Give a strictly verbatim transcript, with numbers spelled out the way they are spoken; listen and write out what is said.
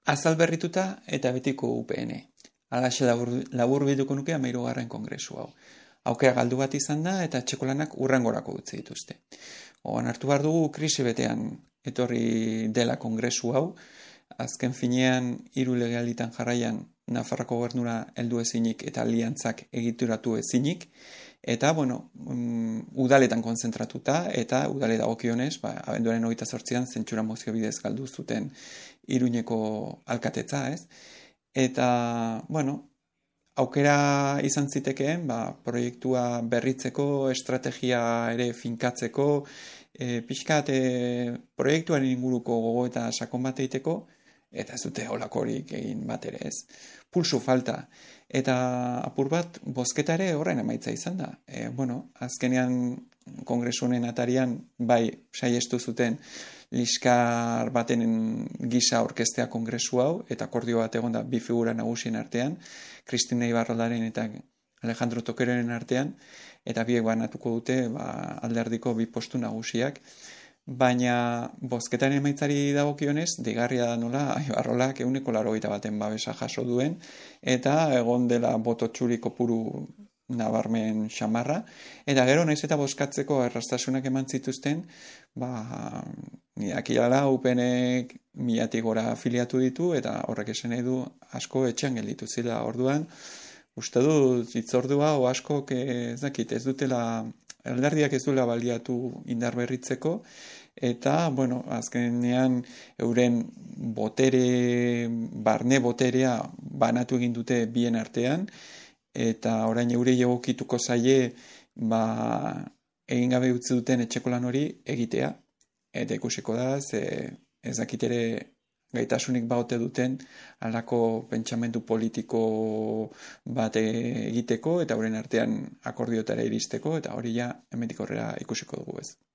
Azal berrituta eta betiko U P N. Halaxe labur, labur biduko nuke hamairugarren kongresu hau. Aukera galdu bat izan da eta etxekolanak urrengorako utzi dituzte. Oan hartu behar dugu krisi betean etorri dela kongresu hau. Azken finean hiru legealditan jarraian Nafarroko gobernura heldu ezinik eta aliantzak egituratu ezinik. Eta, bueno, um, udaletan konzentratuta eta udale dagokionez, ba, abenduaren hogeita zortzian zentsura mozio bidez galdu zuten Iruñeko alkatetza, ez? Eta, bueno, aukera izan zitekeen, ba, proiektua berritzeko, estrategia ere finkatzeko, e, pixkat e, proiektuaren inguruko gogo eta sakon bat egiteko, eta ez dute holakorik egin bat ere, ez? Pulsu falta. Eta apur bat, bozketa ere horren emaitza izan da. E, bueno, azkenean kongresu honen atarian, bai, saiestu zuten liskar baten gisa orkestea kongresu hau, eta akordio bat egon da bi figura nagusien artean, Kristina Ibarroldaren eta Alejandro Toqueroren artean, eta biek banatuko dute ba, alderdiko bi postu nagusiak. Baina bozketaren emaitzari dagokionez, deigarria da nola Ibarrolak ehuneko laurogeita baten babesa jaso duen, eta egon dela boto txuri kopuru nabarmen xamarra, eta gero naiz eta bozkatzeko errastasunak eman zituzten, ba, niakilala U PNek milatik gora afiliatu ditu, eta horrek esan nahi du asko etxean gelditu zila orduan, uste dut hitzordua o asko ez dakit, ez dutela, alderdiak ez duela baliatu indar berritzeko, eta, bueno, azkenean euren botere, barne boterea banatu egin dute bien artean, eta orain eure egokituko zaie, ba, egin gabe utzi duten etxeko lan hori egitea, eta ikusiko da, ze ez dakit ere gaitasunik baute duten halako pentsamendu politiko bat egiteko, eta horren artean akordiotara iristeko, eta hori ja hemendik aurrera ikusiko dugu ez.